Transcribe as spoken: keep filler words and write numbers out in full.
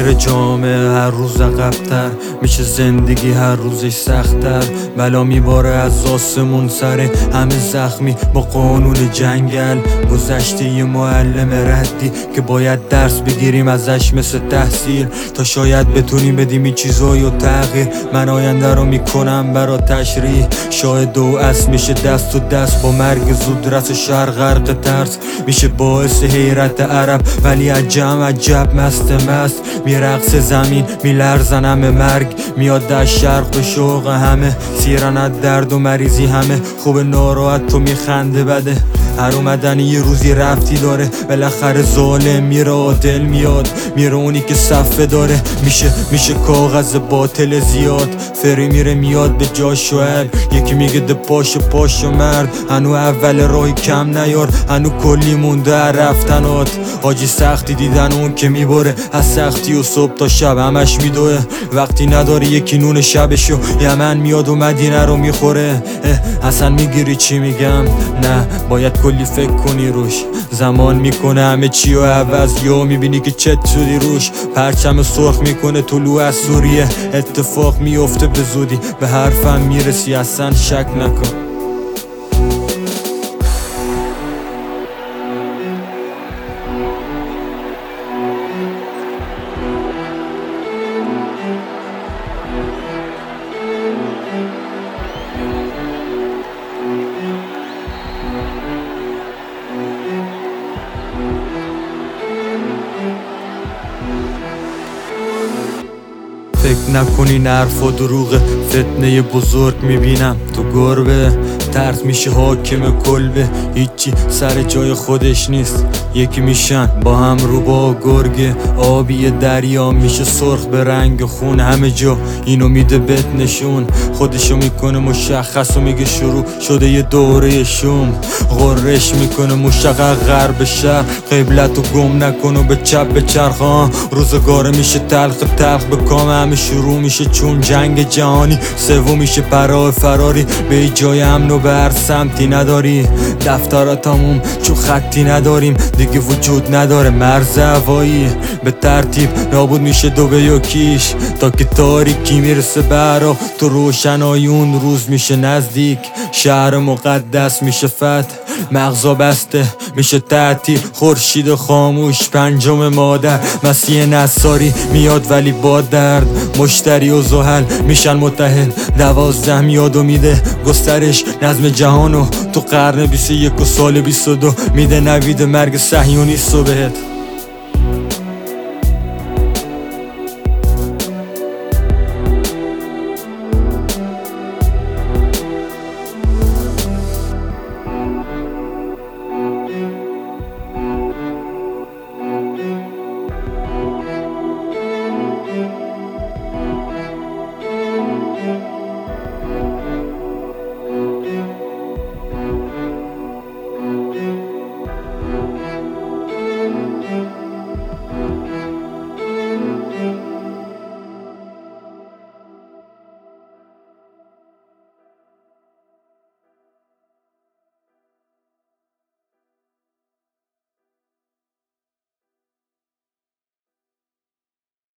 میره جامعه هر روز عقب‌تر میشه، زندگی هر روزش سخت‌تر، بلا میباره از آسمون سر همه زخمی با قانون جنگل. گذشته یه معلم ردی که باید درس بگیریم ازش مثل تحصیل، تا شاید بتونیم بدیم این چیزایی و تغییر. من آینده رو میکنم برا تشریح، شاهد و اصل میشه دست و دست با مرگ زود رس و شهر غرق ترس، میشه باعث حیرت عرب ولی عجم عجب مست مست. میرقص زمین میلرزن همه، مرگ میاد در شرق به شوق همه، سیرن از درد و مریضی همه، خوب ناراحت تو میخنده بده. هر اومدن یه روزی رفتی داره، بالاخره ظالم میره عادل میاد، میره اونی که صفه داره، میشه میشه کاغذ باطل زیاد، فری میره میاد به جاش شوهر. یکی میگه ده پاشو پاشو مرد، هنو اول راهی کم نیار، هنو کلی مونده رفتنات. حاجی سختی دیدن اون که میبره از سختی و صبح تا شب همش میدوه، وقتی نداری یکی نون شبشو یمن میاد و مدینه رو میخوره. اصلا میگیری چی میگم؟ نه باید کلی فکر کنی روش، زمان میکنه همه چی و عوض، یا میبینی که چت شدی روش. پرچم سرخ میکنه طلوع از سوریه، اتفاق میفته به زودی، به حرفم میرسی اصلا شک نکن. فکر نکنین حرف و دروغه، فتنه بزرگ میبینم تو گربه، ترس میشه حاکم کلبه، هیچی سر جای خودش نیست، یکی میشن با هم رو با گرگه. آبی دریا میشه سرخ به رنگ خون، همه جا اینو میده بهت نشون، خودشو میکنه مشخص و میگه شروع شده یه دوره شوم. غرش میکنه مشقق غرب شهر، قبلتو گم نکن و به چپ به چرخان، روزگاره میشه تلخ تلخ به کام، همه شروع میشه چون جنگ جهانی سوم میشه برای فراری، به جای امن و به هر سمتی نداری، دفترها تموم چون خطی نداریم دیگه، وجود نداره مرز هوایی، به ترتیب نابود میشه دو به یکیش، تا که تاریکی میرسه برا تو روشنایی اون روز میشه نزدیک، شهر مقدس میشه فتح، مغزا بسته میشه تعطیل، خورشید خاموش پنجم مادر، مسیح نصاری میاد ولی با درد، مشتری و زحل میشن متحد، دوازده میاد و میده گسترش نظم جهانو تو قرن بیست و یک و سال بیست و دو، میده نوید مرگ صهیونیست و بهت.